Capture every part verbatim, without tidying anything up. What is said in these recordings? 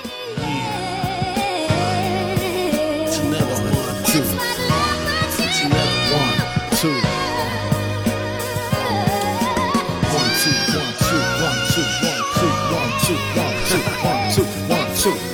It's another one, two. It's another one, two. One, two, one, two, one, two, one, two, one, two, one, two, one, two, one,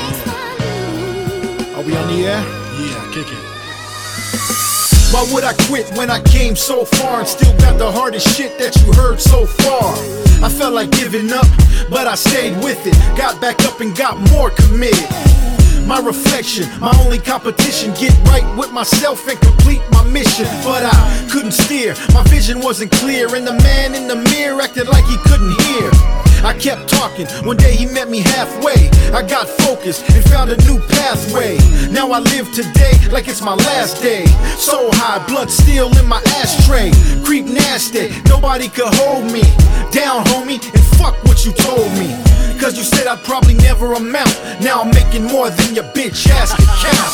two. Are we on the air? Yeah, kick it. Why would I quit when I came so far and still got the hardest shit that you heard so far? I felt like giving up, but I stayed with it. Got back up and got more committed. My reflection, my only competition. Get right with myself and complete my mission. But I couldn't steer, my vision wasn't clear, and the man in the mirror acted like he couldn't hear. I kept talking, one day he met me halfway. I got focused and found a new pathway. Now I live today like it's my last day. So high, blood still in my ashtray. Creep nasty, nobody could hold me down, homie, and fuck what you told me. Cause you said I'd probably never amount. Now I'm making more than your bitch ass can count.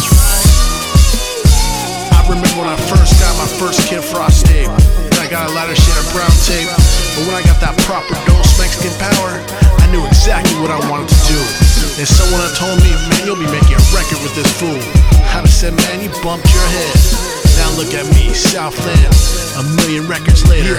I remember when I first got my first Kid Frost tape. Then I got a lighter shade of brown tape. But when I got that proper dose Mexican power, I knew exactly what I wanted to do. And someone had told me, man, you'll be making a record with this fool. I'd have said, man, you bumped your head. Now look at me, Southland, a million records later.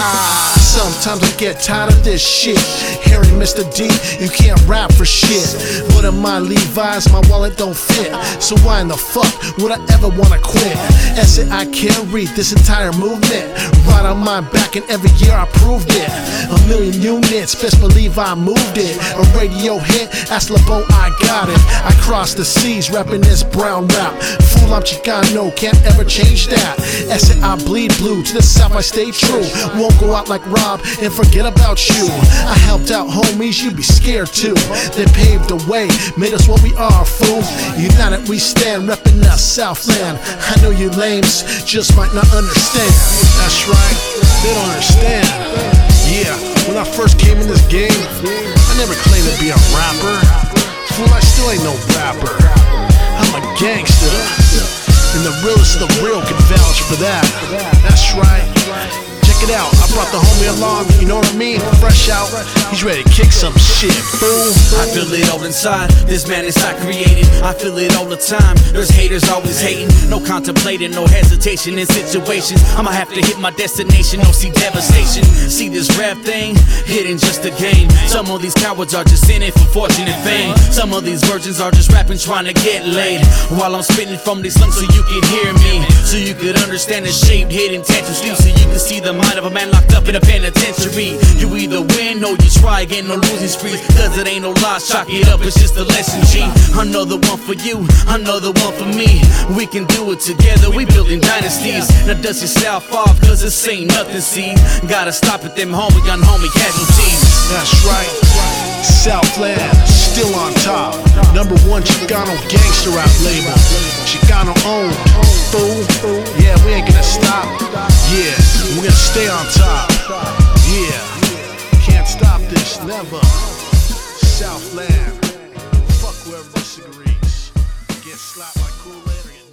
Sometimes I get tired of this shit. Hearing Mister D, you can't rap for shit. But in my Levi's, my wallet don't fit. So why in the fuck would I ever wanna quit? I said I can't read this entire movement. Right on my back, and every year I proved it. A million units, best believe I moved it. A radio hit, ask LeBeau, I got it. I crossed the seas, rapping this brown rap. Fool, I'm Chicano, can't ever change that. I said I bleed blue, to the south I stay true. Won't go out like Rob and forget about you. I helped out homies, you'd be scared too. They paved the way, made us what we are, fool. United we stand, reppin' that Southland. I know you lames just might not understand. That's right, they don't understand. Yeah, when I first came in this game, I never claimed to be a rapper. Fool, I still ain't no rapper. I'm a gangster, and the realest of the real can vouch for that. That's right. Check it out, I brought the homie along, you know what I mean? Fresh out, he's ready to kick some shit, boom. I feel it all inside, this man is I created. I feel it all the time, there's haters always hating. No contemplating, no hesitation in situations. I'ma have to hit my destination, no see devastation. See this rap thing, hitting just a game. Some of these cowards are just in it for fortune and fame. Some of these virgins are just rapping trying to get laid. While I'm spitting from these lungs so you can hear me, so you could understand the shaped hidden intentions, so you can see the mind of a man locked up in a penitentiary. You either win or you try again, no losing streaks. Cause it ain't no loss, chalk it up, it's just a lesson, G. Another one for you, another one for me. We can do it together, we building dynasties. Now dust yourself off, cause this ain't nothing, see. Gotta stop at them homie gun homie casualties. That's right, Southland, still on top. Number one Chicano gangster rap label. Chicano owned, fool. Yeah, we ain't gonna stop. Yeah, we're gonna stay on top. Yeah, can't stop this, never. Southland, fuck whoever disagrees. Get slapped like Kool-Aid or get